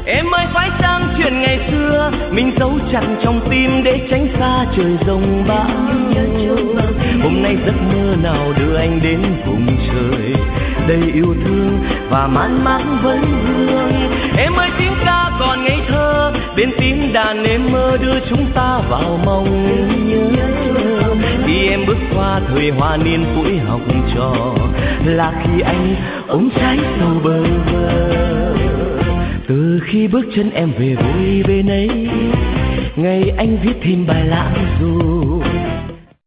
Em ơi phải chăng chuyện ngày xưa mình giấu chặt trong tim để tránh xa trời giông bão. Hôm nay giấc mơ nào đưa anh đến vùng trời đầy yêu thương và man mác vấn vương. Em ơi tiếng ca còn ngây thơ, bên tiếng đàn em mơ đưa chúng ta vào mong nhớ. Khi em bước qua thời hoa niên tuổi học trò, là khi anh ôm trái sầu bơ vơ. Từ khi bước chân em về vui bên ấy, ngày anh viết thêm bài lãng du.